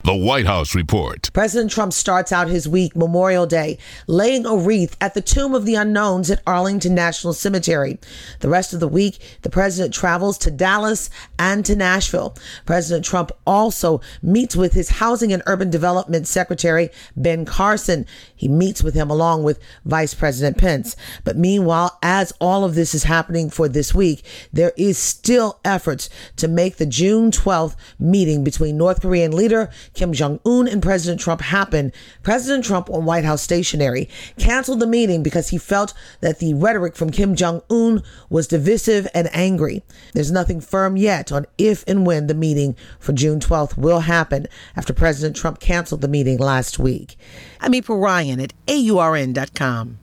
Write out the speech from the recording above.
The White House Report. President Trump starts out his week, Memorial Day, laying a wreath at the Tomb of the Unknowns at Arlington National Cemetery. The rest of the week, the president travels to Dallas and to Nashville. President Trump also meets with his Housing and Urban Development Secretary, Ben Carson. He meets with him along with Vice President Pence. But meanwhile, as all of this is happening for this week, there is still efforts to make the June 12th meeting between North Korean leader Kim Jong-un and President Trump happen. President Trump on White House stationery canceled the meeting because he felt that the rhetoric from Kim Jong-un was divisive and angry. There's nothing firm yet on if and when the meeting for June 12th will happen after President Trump canceled the meeting last week. I'm April Ryan at AURN.com.